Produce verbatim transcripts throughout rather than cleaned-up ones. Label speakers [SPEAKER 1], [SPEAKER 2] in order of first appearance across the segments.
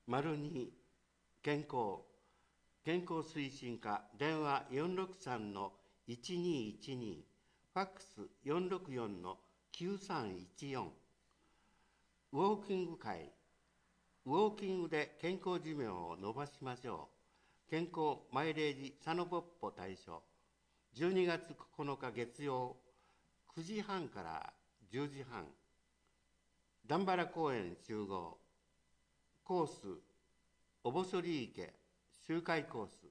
[SPEAKER 1] 丸に健康健康推進課電話 よんろくさんのいちにいちに ファックス よんろくよんのきゅうさんいちよん。ウォーキング会ウォーキングで健康寿命を伸ばしましょう。健康マイレージサノポッポ大賞じゅうにがつここのか月曜くじはんからじゅうじはん、段原公園集合、コースおぼそり池周回コース。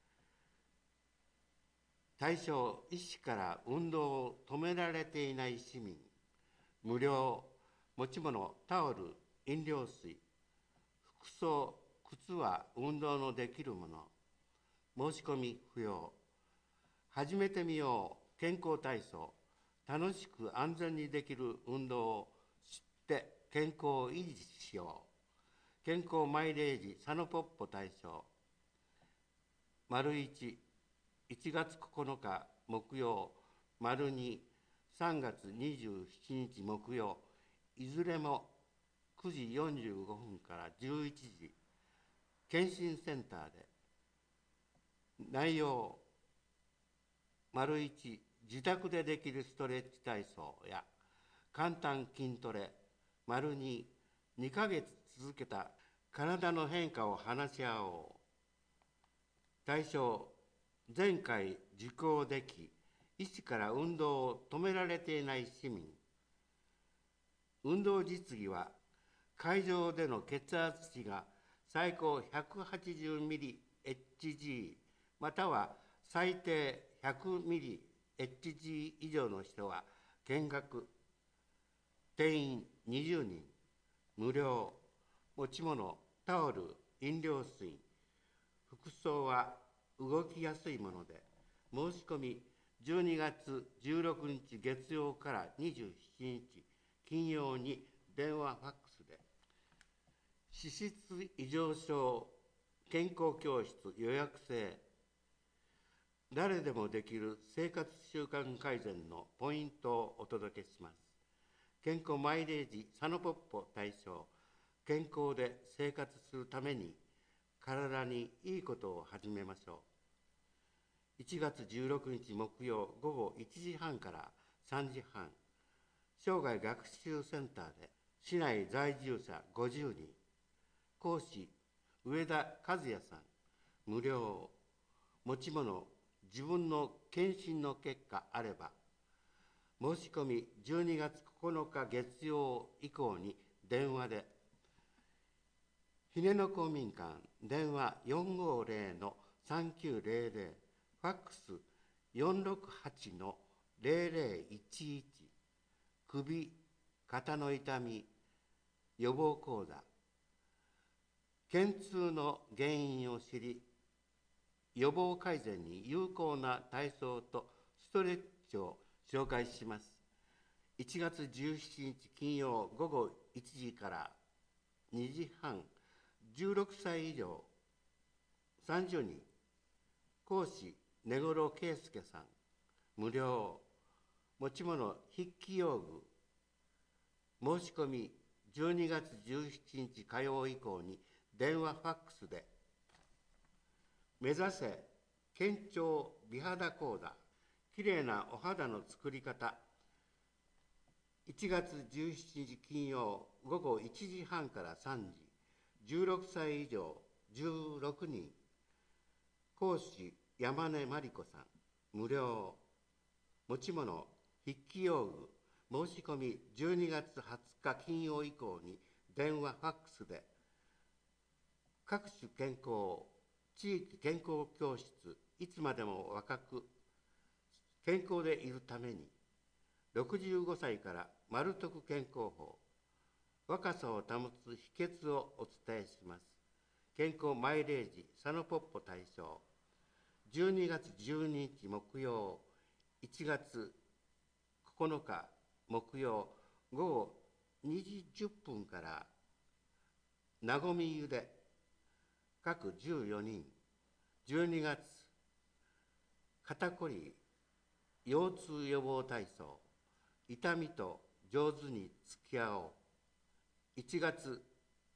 [SPEAKER 1] 対象、医師から運動を止められていない市民、無料、持ち物、タオル、飲料水、服装、靴は運動のできるもの、申し込み不要。始めてみよう健康体操、楽しく安全にできる運動を知って健康を維持しよう。健康マイレージサノポッポ大賞。丸一、いちがつここのか木曜、丸二、さんがつにじゅうしちにち木曜、いずれもくじよんじゅうごふんからじゅういちじ、健診センターで。内容、丸一、自宅でできるストレッチ体操や簡単筋トレ。丸二、にかげつ続けた体の変化を話し合おう。対象、前回受講でき、医師から運動を止められていない市民。運動実技は、会場での血圧値が最高 ひゃくはちじゅうミリエイチジー または最低 ひゃくミリエイチジー 以上の人は見学。定員にじゅうにん、無料、持ち物、タオル、飲料水、服装は動きやすいもので、申し込みじゅうにがつじゅうろくにち月曜からにじゅうしちにち金曜に電話ファックスで。脂質異常症健康教室予約制。誰でもできる生活習慣改善のポイントをお届けします。健康マイレージサノポッポ大賞。健康で生活するために体にいいことを始めましょう。いちがつじゅうろくにち木曜ごごいちじはんからさんじはん、生涯学習センターで。市内在住者ごじゅうにん、講師上田和也さん、無料、持ち物、自分の検診の結果あれば。申し込みじゅうにがつここのか月曜以降に電話で。ひねの公民館電話 よんごゼロのさんきゅうゼロゼロ、ファックス よんろくはちのゼロゼロいちいち。首、肩の痛み予防講座。肩痛の原因を知り、予防改善に有効な体操とストレッチを紹介します。いちがつじゅうしちにち金曜ごごいちじからにじはん、じゅうろくさい以上さんじゅうにん、講師根室圭介さん、無料、持ち物筆記用具。申し込みじゅうにがつじゅうしちにち火曜以降に電話ファックスで。目指せ健長美肌講座、きれいなお肌の作り方。いちがつじゅうしちにち金曜ごごいちじはんからさんじ、じゅうろくさい以上じゅうろくにん、講師山根真理子さん、無料、持ち物筆記用具。申し込みじゅうにがつはつか金曜以降に電話ファックスで。各種健康地域健康教室、いつまでも若く健康でいるために。ろくじゅうごさいから丸徳健康法、若さを保つ秘訣をお伝えします。健康マイレージサノポッポ大賞。じゅうにがつじゅうににち木曜、いちがつここのか木曜ごごにじじゅっぷんからなごみ湯で。各じゅうよにん。じゅうにがつ肩こり腰痛予防体操、痛みと上手に付き合おう。いちがつ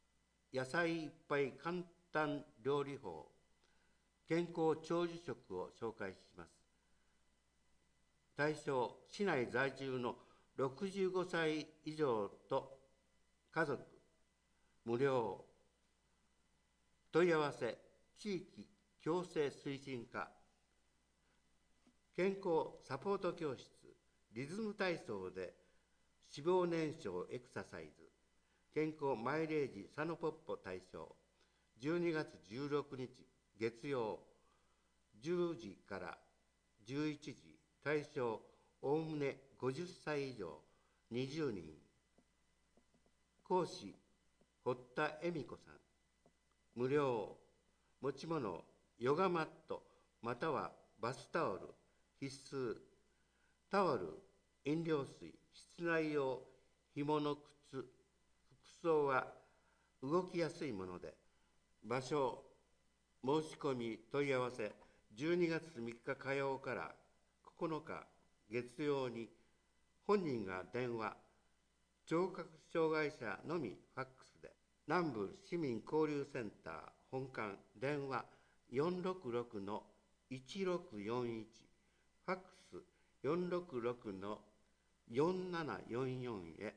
[SPEAKER 1] 野菜いっぱい簡単料理法、健康長寿食を紹介します。対象、市内在住のろくじゅうごさい以上と家族、無料。問い合わせ、地域共生推進課。健康サポート教室、リズム体操で脂肪燃焼エクササイズ、健康マイレージサノポッポ対象、じゅうにがつじゅうろくにち月曜、じゅうじからじゅういちじ、対象おおむねごじゅっさい以上にじゅうにん。講師、堀田恵美子さん。無料。持ち物、ヨガマットまたはバスタオル必須。タオル、飲料水、室内用紐の靴、服装は動きやすいもので。場所、申し込み問い合わせ、じゅうにがつみっか火曜からここのか月曜に、本人が電話、聴覚障害者のみファックスで。南部市民交流センター本館、電話 よんろくろくのいちろくよんいち、ファックス よんろくろくのよんななよんよんへ。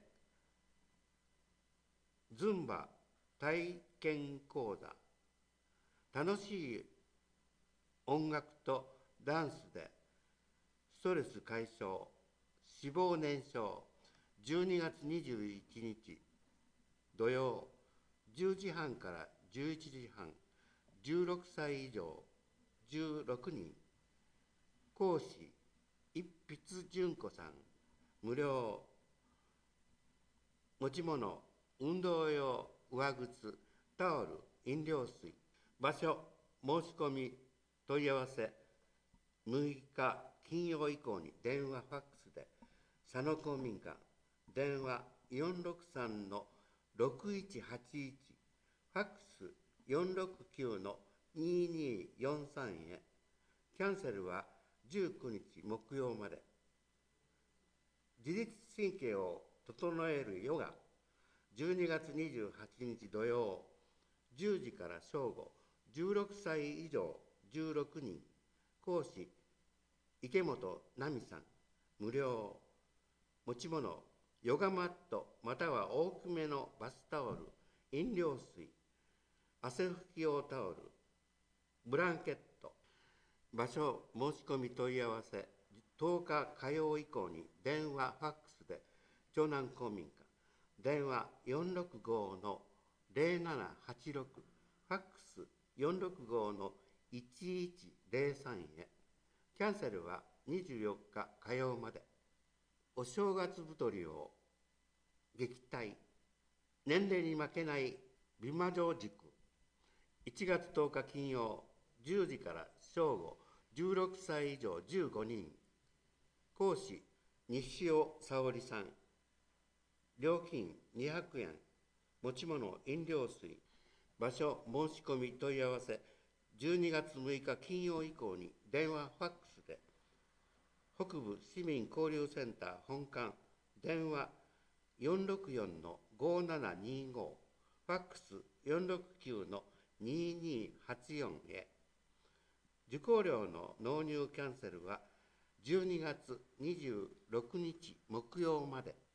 [SPEAKER 1] ズンバ体験講座、楽しい音楽とダンスでストレス解消、脂肪燃焼。じゅうにがつにじゅういちにち土曜、じゅうじはんからじゅういちじはん、じゅうろくさい以上じゅうろくにん。講師、一筆純子さん。無料。持ち物、運動用上靴、タオル、飲料水。場所、申し込み問い合わせ、むいか金曜以降に電話ファックスで。佐野公民館、電話よんろくさんのろくいちはちいち、ファックスよんろくきゅうのにによんさんへ。キャンセルはじゅうくにち木曜まで。自律神経を整えるヨガ、じゅうにがつにじゅうはちにち土曜、じゅうじから正午、じゅうろくさい以上じゅうろくにん。講師、池本奈美さん。無料。持ち物、ヨガマットまたは大きめのバスタオル、飲料水、汗拭き用タオル、ブランケット。場所、申し込み問い合わせ、とおか火曜以降に電話ファックスで。長南公民館、電話よんろくごのぜろななはちろく、ファックスよんろくごのいちいちぜろさんへ。キャンセルはにじゅうよっか火曜まで。お正月太りを撃退、年齢に負けない美魔女塾、いちがつとおか金曜、じゅうじから正午、じゅうろくさい以上じゅうごにん。講師、西尾沙織さん。料金にひゃくえん。持ち物、飲料水。場所、申し込み問い合わせ、じゅうにがつむいか金曜以降に電話ファックスで。北部市民交流センター本館、電話よんろくよんのごななにご、ファックスよんろくきゅうのににはちよんへ。受講料の納入キャンセルはじゅうにがつにじゅうろくにち木曜まで。